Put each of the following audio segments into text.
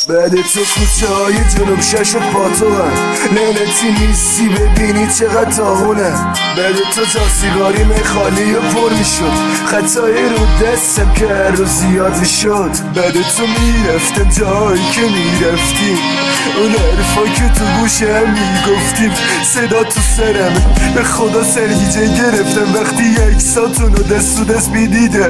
بعد تو کوچه های جنوب شش و پاتوهم، لعنتی نیستی ببینی چقدر تاهونه. بعد تو تا سیگاریم خالی و پر میشد، خطای رو دستم که هر روز زیاد میشد. بعد تو میرفتم جایی که میرفتیم، اون حرفا که تو گوشم میگفتیم صدا تو سرمه. به خدا سرگیجه گرفتم وقتی یک ساتونو دست تو دست میدیدم.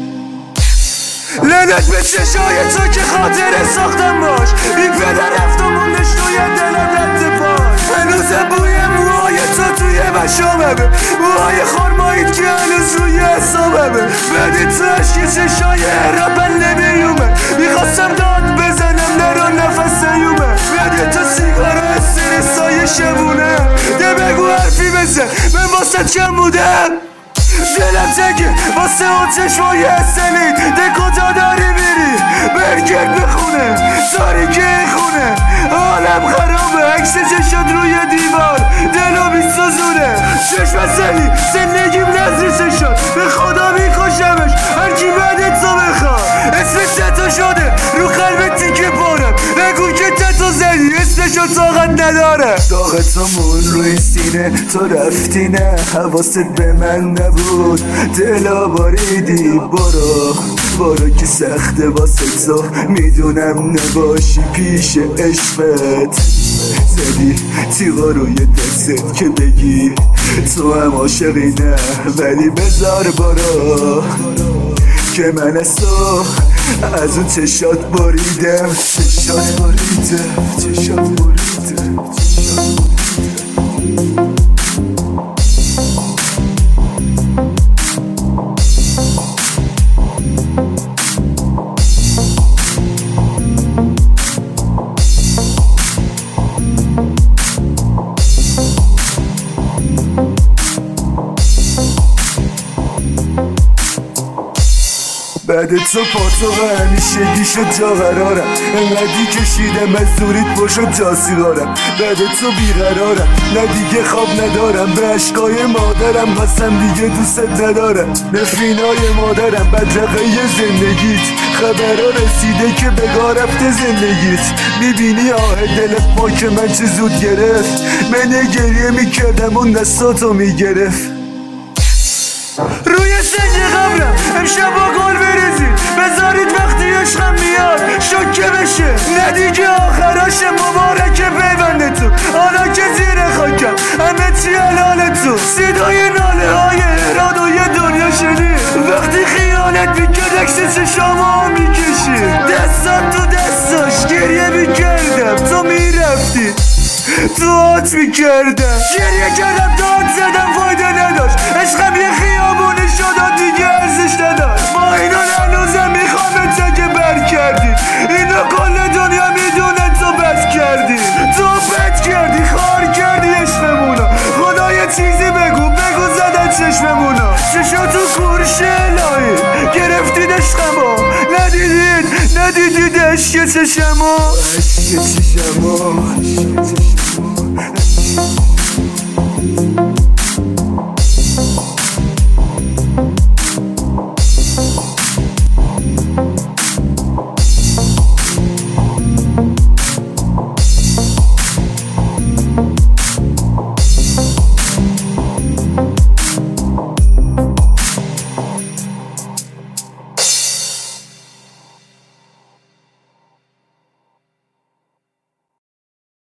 لعنت به چشای تو که خاطره ساختم باش، این پدر رفت و موندش توی دلم رد پاش. هنوزم بوی موهای تو توی مشاممه، موهای خورمایید که هنوز روی حسابمه. بعد تو عشق چشای رپن نمیومه، میخواستم داد بزنم نرو نفس نیومه. بعد تو سیگار استرسای شبونه، یه بگو حرفی بزن من واسه چم بودم. دلم تگه واسه اون چشمای سلید، ده کجا داری میری برگرد بخونه تاریکه خونه. حالم خرابه عکس چشات روی دیوار دلو میسوزونه. چشم سلی زندگیم نزدیسه شد، به خدا میکشمش هرکی بعد تو بخواد. اسم تتا شده رو قلب تیکه پارم، نگو که تتا زدی اسمشو طاقت نداره. داغتمون روی سینه تو رفتی نه حواست به من نبود، دلا باریدی برو که سخته واسه تو میدونم نباشی پیش عشقت. زدی تیغا روی دستت که بگی تو هم عاشقی نه، ولی بذار برو که من از تو از اون چشات بریدم. بعد تو پاتو همیشگی شد جا قرارم، انقدی کشیدم از زوریت باشد جا سیگارم. بعد تو بیقرارم نه دیگه خواب ندارم، به عشقای مادرم قسم دیگه دوست ندارم. به فینای مادرم بدرقه زندگیت خبرها رسیده که بگاه رفته زندگیت. میبینی آه دلت پاک من چه زود گرفت، من گریه میکردم اون دستاتو میگرفت. روی سنگ قبرم امشب با گل بریزید، بذارید وقتی عشقم میاد شکه بشه. نه دیگه آخراش مبارکه پیوندتون، حالا که زیر خاکم همه چی حلالتون. صدای ناله های رادوی دنیا شنید وقتی خیانت میکرد عکس چشامو میکشید. دستم تو دستاش گریه میکردم تو میرفتی تو آت میکردم، گریه کردم داد زدم فایده نداشت. عشقم یه خیابونی شد دیگه ارزش نداشت. با اینا هنوزم میخوام که بر کردی، اینا کل دنیا میدونه تو بد کردی. تو بد کردی خار کردی عشقمونو، خدا یه چیزی بگو زدن چشممونو. چشاتو کورش الهی گرفتید عشقمو، ندیدید عشق چشمو.